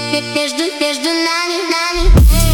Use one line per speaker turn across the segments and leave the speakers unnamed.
Между нами.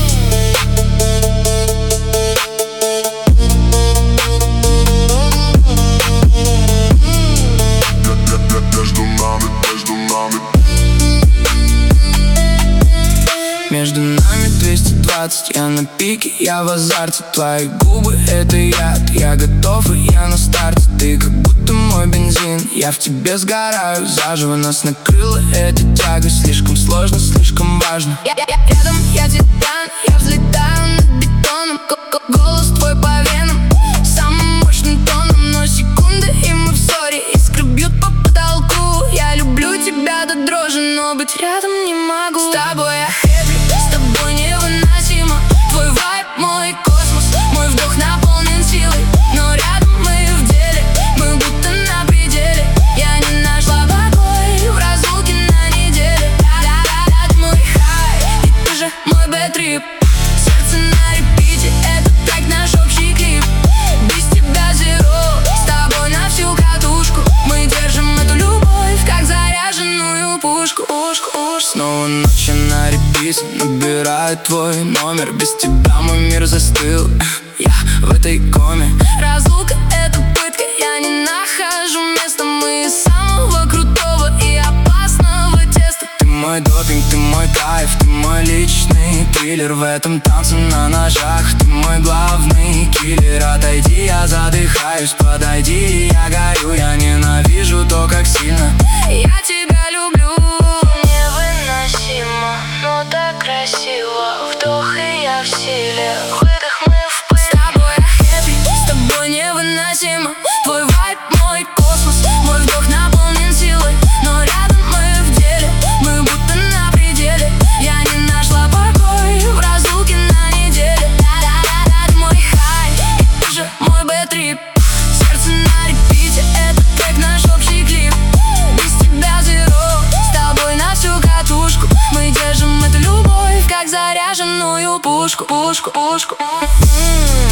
Между нами 220, я на пике, я в азарте. Твои губы — это яд, я готов и я на старте. Ты как будто мой бензин, я в тебе сгораю заживо. Нас накрыла эта тяга, слишком сложно, слишком важно.
Рядом я титан, я взлетаю над бетоном. Голос твой по венам, самым мощным тоном. Но секунды и мы в ссоре, искры бьют по потолку. Я люблю тебя до дрожи, но быть рядом не могу. С тобой я хэппи, с тобой невыносимо. Твой вайб, мой космос, мой вдох наполнен силой. Но рядом мы в деле, мы будто на пределе. Я не нашла покой в разлуке на неделе. Ты мой хай, и ты же мой бэд-трип. Сердце на репите, это трек, наш общий клип. Без тебя zero, с тобой на всю катушку. Мы держим эту любовь, как заряженную пушку.
Снова ночь на репите, набираю твой номер. Без тебя мой мир застыл, я в этой коме.
Разлука — это пытка, я не нахожу места. Мы из самого крутого и опасного теста.
Ты мой допинг, ты мой кайф, ты мой личный триллер. В этом танце на ножах ты мой главный киллер. Отойди, я задыхаюсь, подойди, я горю. Я ненавижу то, как сильно
я тебя люблю.
Невыносимо, но так красиво. Вдох и я в силе, выдох мы в пыли.
С тобой я хэппи, с тобой невыносимо. Твой вайб, мой космос, мой вдох наполнен силой. Но рядом мы в деле, мы будто на пределе. Я не нашла покой в разлуке на неделе. Ты мой хай, и ты же мой бэд-трип. Сердце на репите, это трек, наш общий клип. Без тебя zero, с тобой на всю катушку. Мы держим эту любовь, как заряженную пушку.